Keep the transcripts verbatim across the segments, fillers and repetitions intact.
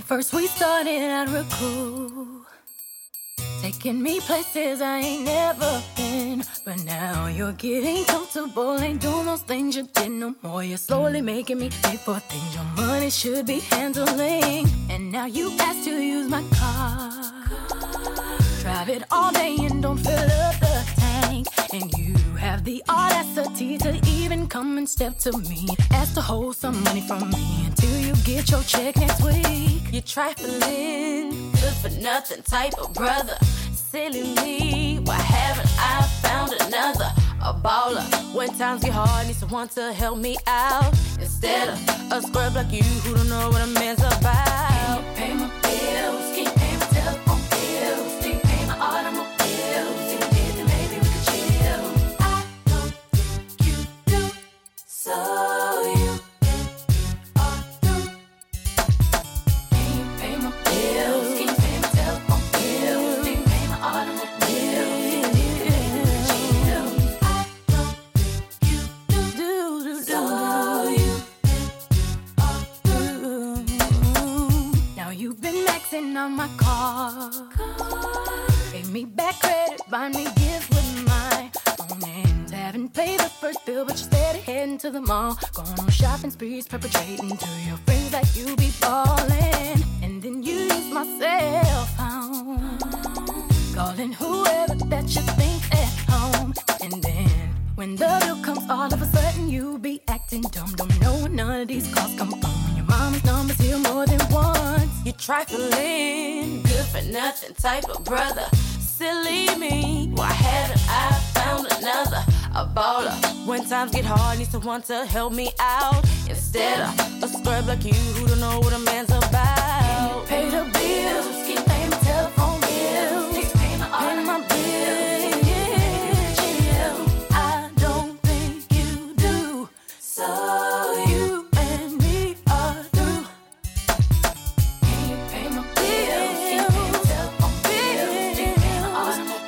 First we started out real cool, taking me places I ain't never been. But now you're getting comfortable, ain't doing those things you did no more. You're slowly making me pay for things your money should be handling. And now you ask to use my car, drive it all day and don't fill up the tank. And you have the audacity to even come and step to me, ask to hold some money from me until you get your check next week. You're trifling, good for nothing type of brother. Silly me, why haven't I found another? A baller, when times get hard, need someone to help me out, instead of a scrub like you who don't know what a man's about. Can't pay my bills, can't pay my telephone bills, can't pay my automobiles. If you did, then maybe we could chill. I don't think you do, so you are through. Can't pay my bills, can't pay my telephone bills, can't pay my automobiles. If you did, then maybe we could chill. I don't think you do, do, do, do. So you are through. Now you've been maxing on my car, pay me back credit, buy me gifts with my own hands. Haven't paid the first bill, but you're steady heading to the mall, going on shopping sprees, perpetrating to your friends like you be ballin'. And then you use my cell phone, calling whoever that you think's at home. And then when the bill comes, all of a sudden you be acting dumb. Don't know where none of these calls come from. Your mama's number's here more than once. You're trifling, good for nothing type of brother. Silly me, why haven't I found another? A baller, when times get hard, need someone to help me out, instead of a scrub like you who don't know what a man's about. Can't pay the bills, can't pay my telephone bills, can't pay my pay my bills. I don't think you do, so you and me are through. Can't pay my bills, can't pay my telephone bills, can't pay my automobiles.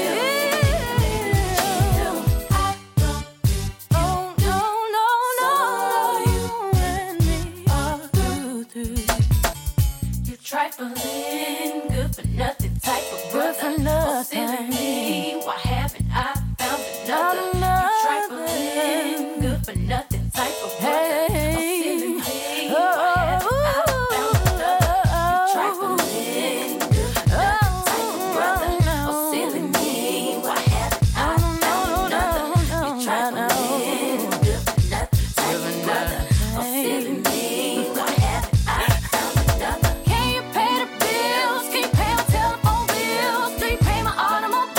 I don't think oh no no no, you and me are through, through. You trifling, good for nothing type of brother. Good for nothing. Oh, silly me, why haven't I found another? You trifling, good for nothing type of brother. Oh, silly me, why haven't I found another? You trifling, good for nothing type of brother. Oh, silly me, why haven't I found another? You trifling, good for nothing type of brother. Oh, silly me, why haven't I found another? Can you pay the bills? Can you pay my telephone bills? Do you pay my automobile?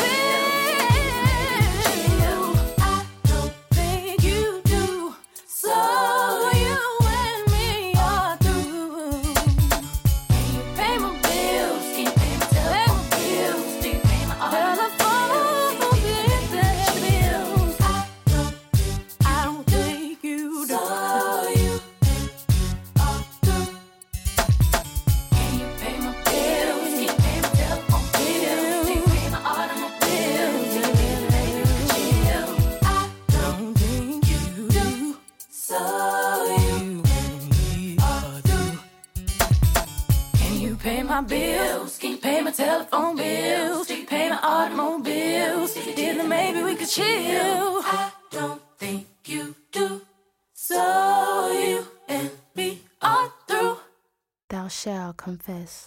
I don't think you do, so you and me are through. Can you pay my bills? Can you pay my telephone bills? Do you pay my automobiles? I don't think you do, so you are through. Can you pay my bills? Can you pay my telephone bills? Can you pay my automobiles? Do you think maybe we could chill? I don't think you do, so you and me are through. Can you pay my bills? Can you pay my telephone bills? Do you pay my automobiles? If you did, then maybe we could chill. I don't think you do, so you and me are through. Thou shalt confess.